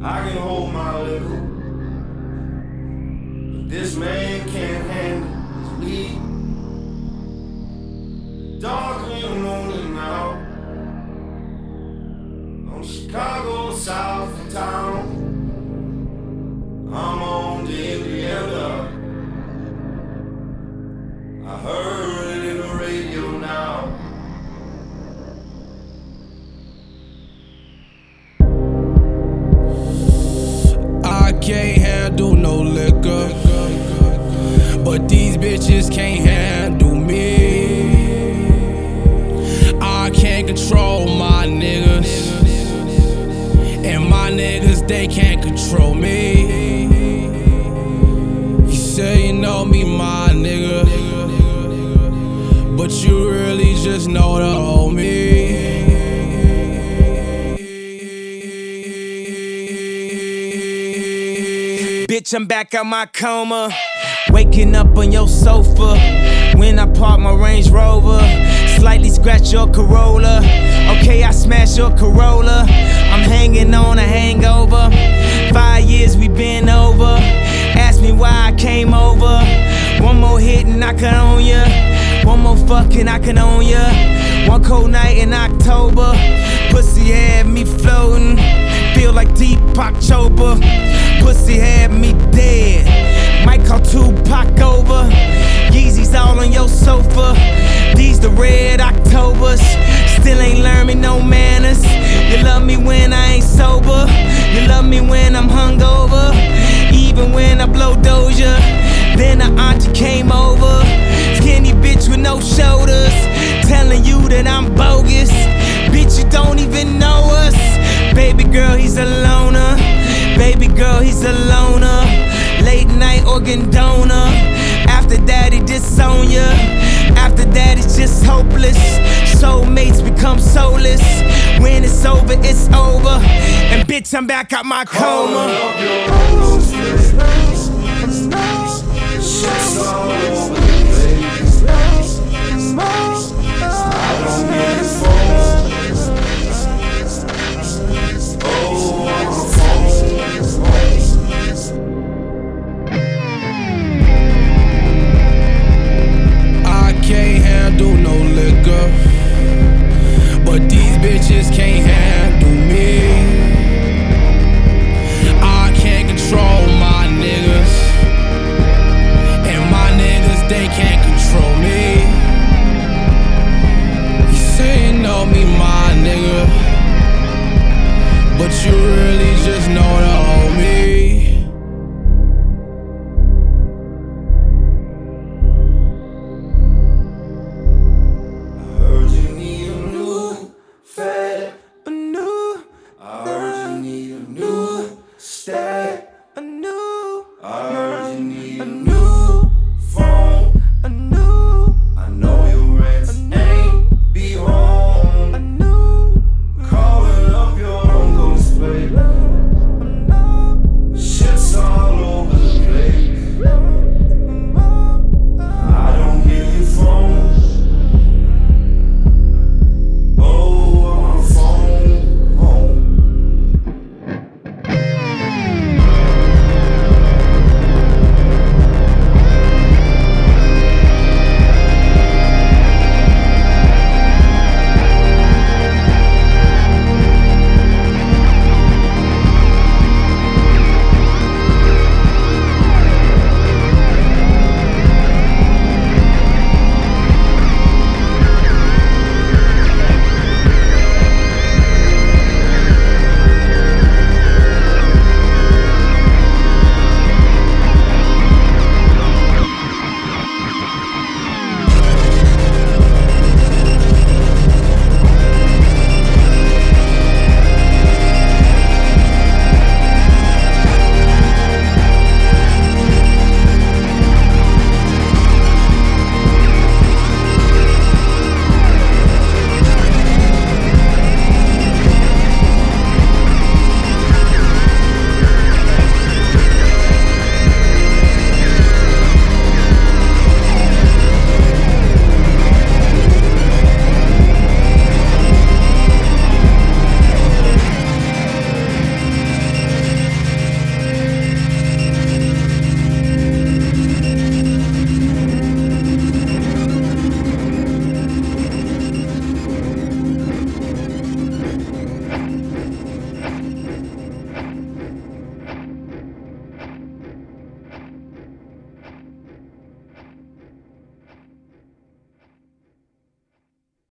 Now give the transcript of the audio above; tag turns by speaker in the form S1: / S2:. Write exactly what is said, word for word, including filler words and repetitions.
S1: I can hold my liquor, but this man can't handle his weed. Dark in the morning now, on Chicago south of town. I'm on the Indiana. I heard it in the radio now.
S2: I can't handle no liquor, but these bitches can't handle me. I can't control my niggas, and my niggas, they can't control me. You say you know me, my nigga, but you really just know the old me. Bitch, I'm back out my coma, waking up on your sofa. When I park my Range Rover, slightly scratch your Corolla. Okay, I smash your Corolla. I'm hanging on a hangover. Five years we been over. Ask me why I came over. One more hit and I can own ya. One more fucking I can own ya. One cold night in October, pussy had me floating. Feel like Deepak Chopra. Pussy had me dead. Might call Tupac over. Yeezys all on your sofa. These the red Octobers. Still ain't learned me no manners. You love me when I ain't sober. You love me when I'm hungover. Even when I blow Doja. Then her auntie came over. Skinny bitch with no shoulders, telling you that I'm bogus. Bitch, you don't even know us. Baby girl, he's a loner. Baby girl, he's a loner. Late night organ donor. After that, he disown ya. After that, it's just hopeless. Soulmates become soulless. When it's over, it's over. And bitch, I'm back out my coma.
S1: Shit's all over the place. I don't get it phone. Oh, I'm a phone.
S2: I can't handle no liquor, but these bitches can't handle me. I can't control my niggas, and my niggas, they can't control me. You say you know me, my nigga, but you really